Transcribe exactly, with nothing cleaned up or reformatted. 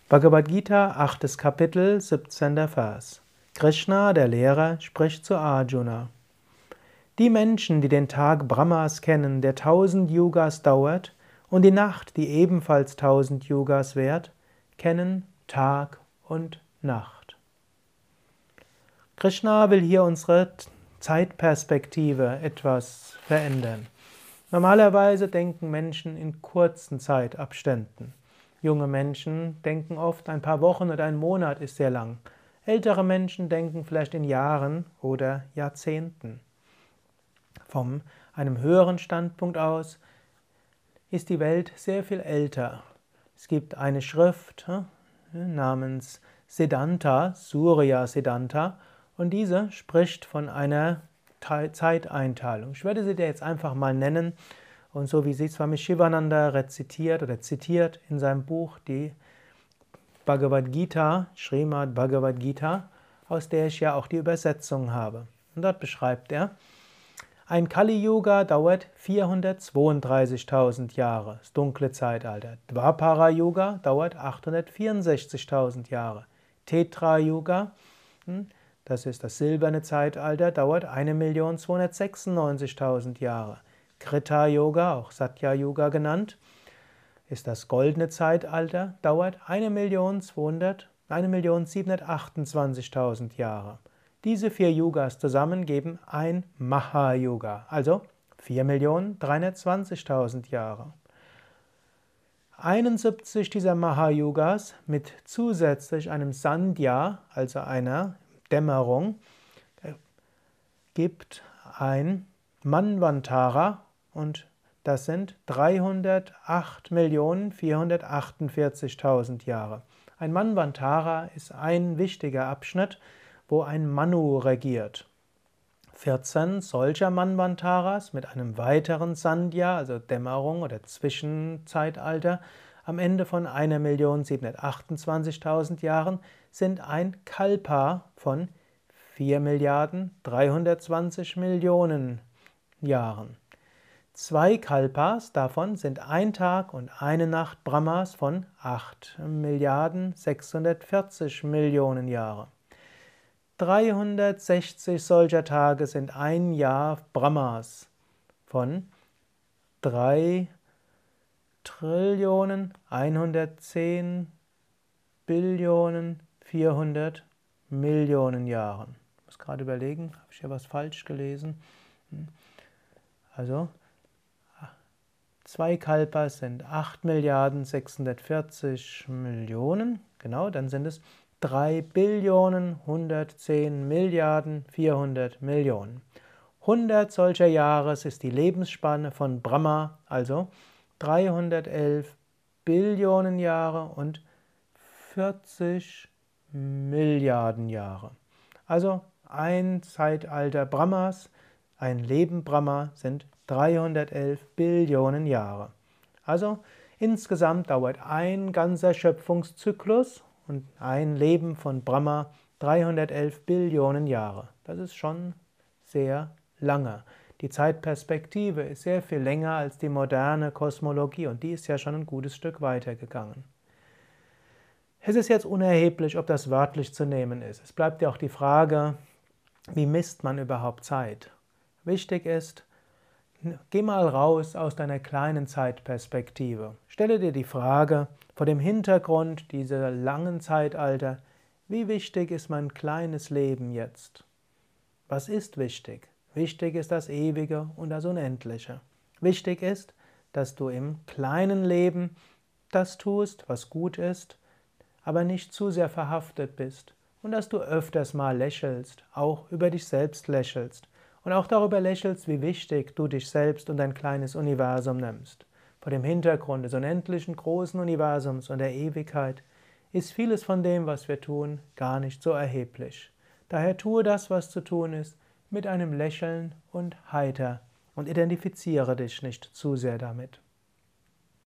Bhagavad Gita, achtes Kapitel, siebzehnter Vers. Krishna, der Lehrer, spricht zu Arjuna. Die Menschen, die den Tag Brahmas kennen, der tausend Yugas dauert, und die Nacht, die ebenfalls tausend Yugas währt, kennen Tag und Nacht. Krishna will hier unsere Zeitperspektive etwas verändern. Normalerweise denken Menschen in kurzen Zeitabständen. Junge Menschen denken oft, ein paar Wochen oder ein Monat ist sehr lang. Ältere Menschen denken vielleicht in Jahren oder Jahrzehnten. Von einem höheren Standpunkt aus ist die Welt sehr viel älter. Es gibt eine Schrift namens Siddhanta, Surya Siddhanta, und diese spricht von einer Zeiteinteilung. Ich werde sie dir jetzt einfach mal nennen, und so wie sie Swami Shivananda rezitiert oder zitiert in seinem Buch die Bhagavad Gita, Srimad Bhagavad Gita, aus der ich ja auch die Übersetzung habe. Und dort beschreibt er: Ein Kali-Yuga dauert vierhundertzweiunddreißigtausend Jahre, das dunkle Zeitalter. Dwapara-Yuga dauert achthundertvierundsechzigtausend Jahre. Tetra-Yuga, das ist das silberne Zeitalter, dauert eine Million zweihundertsechsundneunzigtausend Jahre. Krita-Yoga, auch Satya-Yoga genannt, ist das goldene Zeitalter, dauert eine Million siebenhundertachtundzwanzigtausend Jahre. Diese vier Yugas zusammen geben ein Maha-Yuga, also vier Millionen dreihundertzwanzigtausend Jahre. einundsiebzig dieser Maha-Yugas mit zusätzlich einem Sandhya, also einer Dämmerung, gibt ein Manvantara, und das sind dreihundertacht Millionen vierhundertachtundvierzigtausend Jahre. Ein Manvantara ist ein wichtiger Abschnitt, wo ein Manu regiert. vierzehn solcher Manvantaras mit einem weiteren Sandhya, also Dämmerung oder Zwischenzeitalter, am Ende von eine Million siebenhundertachtundzwanzigtausend Jahren sind ein Kalpa von vier Milliarden dreihundertzwanzig Millionen Jahren. Zwei Kalpas davon sind ein Tag und eine Nacht Brahmas von acht Milliarden sechshundertvierzig Millionen Jahre. dreihundertsechzig solcher Tage sind ein Jahr Brahmas von drei Trillionen hundertzehn Billionen vierhundert Millionen Jahren. Ich muss gerade überlegen, habe ich hier was falsch gelesen? Also, zwei Kalpas sind acht Milliarden sechshundertvierzig Millionen, genau, dann sind es drei Billionen hundertzehn Milliarden vierhundert Millionen. hundert solcher Jahre ist die Lebensspanne von Brahma, also dreihundertelf Billionen Jahre und vierzig Milliarden Jahre. Also ein Zeitalter Brahmas, ein Leben Brahma sind dreihundertelf Billionen Jahre. Also insgesamt dauert ein ganzer Schöpfungszyklus und ein Leben von Brahma dreihundertelf Billionen Jahre. Das ist schon sehr lange. Die Zeitperspektive ist sehr viel länger als die moderne Kosmologie, und die ist ja schon ein gutes Stück weitergegangen. Es ist jetzt unerheblich, ob das wörtlich zu nehmen ist. Es bleibt ja auch die Frage, wie misst man überhaupt Zeit? Wichtig ist, geh mal raus aus deiner kleinen Zeitperspektive. Stelle dir die Frage, vor dem Hintergrund dieser langen Zeitalter, wie wichtig ist mein kleines Leben jetzt? Was ist wichtig? Wichtig ist das Ewige und das Unendliche. Wichtig ist, dass du im kleinen Leben das tust, was gut ist, aber nicht zu sehr verhaftet bist, und dass du öfters mal lächelst, auch über dich selbst lächelst und auch darüber lächelst, wie wichtig du dich selbst und dein kleines Universum nimmst. Vor dem Hintergrund des unendlichen großen Universums und der Ewigkeit ist vieles von dem, was wir tun, gar nicht so erheblich. Daher tue das, was zu tun ist, mit einem Lächeln und heiter, und identifiziere dich nicht zu sehr damit.